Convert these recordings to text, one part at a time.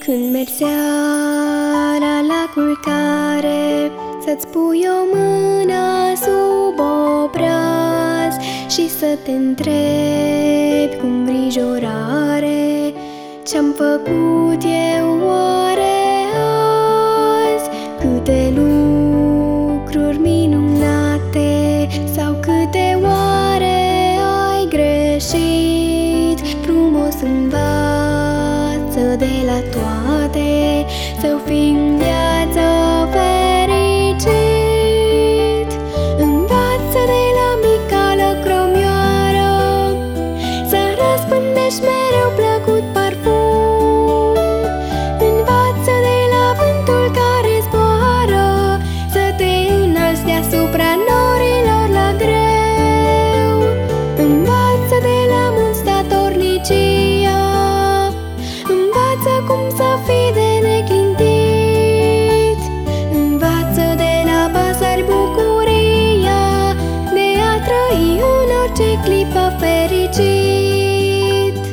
Când mergi seara la culcare, să-ți pui o mână sub obraz și să te întrebi cu îngrijorare: ce-am făcut eu oare azi? Câte lucruri minunate sau câte oare ai greșit? Frumos învață de la toate, să fii în viață fericit. Învață de la mica lăcrămioară să răspândești mereu plăcut parfum. Învață de la vântul care zboară să te înalți deasupra norilor la greu. Învață de la munți statornicia, învață cum să fii de neclintit. Învață de la păsări bucuria de a trăi în orice clipă fericit.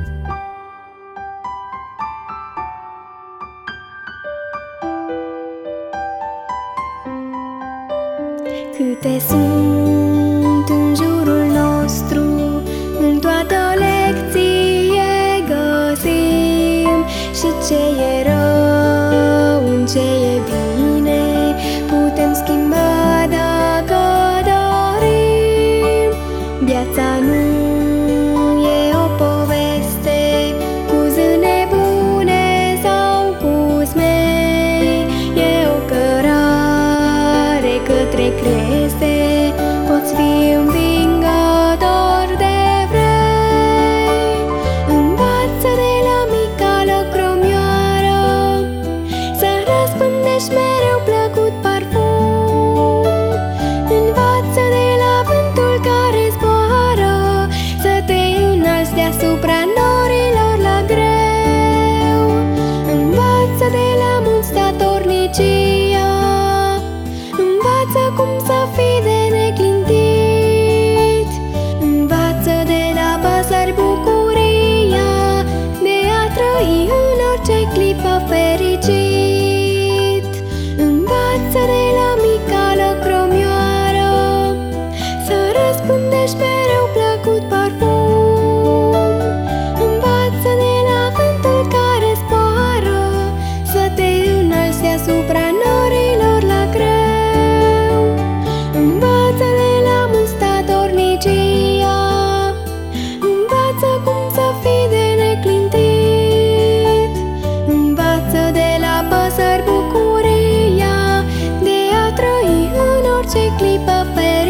Câte sunt în jurul nostru, în toată lecție găsim și ce e rău, în ce e bine, putem schimba dacă dorim. Viața nu e o poveste cu zâne bune sau cu smei, e o cărare către creste. Poți fi învingător de vrei. Învață de la mica lăcrămioară să răspândești mereu plăcut parfum. Învață de la vântul care zboară să te înalți deasupra norilor la greu. Învață de la munți statornicia, învață cum să fii de neclintit. Învață de la păsări bucuria de a trăi în orice clipă fericit. Învață de la mica lăcrămioară să răspândești mereu plăcut parfum. Învață de la vântul care zboară să te înalți deasupra norilor la greu. Învață de la munți statornicia, învață cum să fii de neclintit. Învață de la păsări bucuria de a trăi în orice clipă fericit.